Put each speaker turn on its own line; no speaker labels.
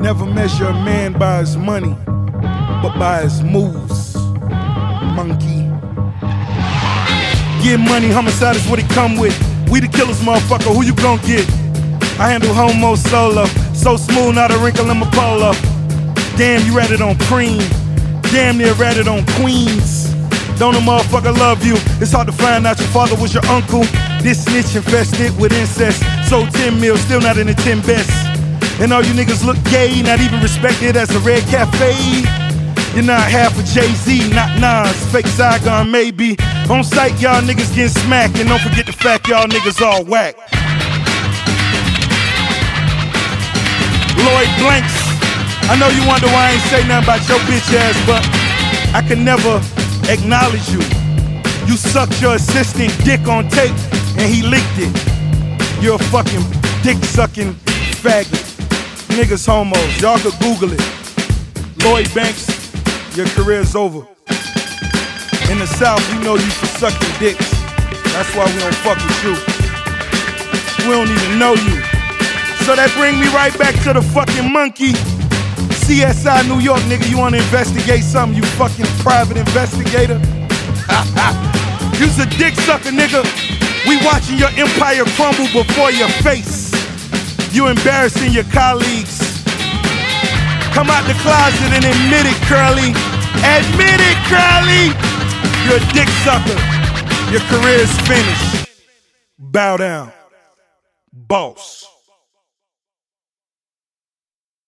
Never measure a man by his money, but by his moves, monkey. Get money, homicide is what it come with. We the killers, motherfucker, who you gon' get? I handle homo solo, so smooth, not a wrinkle in my polo. Damn, you ratted on Preem, damn near ratted on Queens. Don't a motherfucker love you? It's hard to find out your father was your uncle. This snitch infested with incest, sold 10 mil, still not in the 10 best. And all you niggas look gay, not even respected as a red cafe. You're not half a Jay-Z, not Nas, fake Saigon maybe. On sight, y'all niggas getting smacked, and don't forget the fact y'all niggas all whack. Lloyd Blanks, I know you wonder why I ain't say nothing about your bitch ass, but I can never acknowledge you. You sucked your assistant dick on tape, and he leaked it. You're a fucking dick-sucking faggot. Niggas homos, y'all could Google it. Lloyd Banks, your career's over. In the South, we know you for sucking dicks. That's why we don't fuck with you. We don't even know you. So that bring me right back to the fucking monkey. CSI New York, nigga, you wanna investigate something, you fucking private investigator? You's a dick sucker, nigga. We watching your empire crumble before your face. You embarrassing your colleagues. Come out the closet and admit it, Curly. Admit it, Curly. You're a dick sucker. Your career's finished. Bow down. Boss.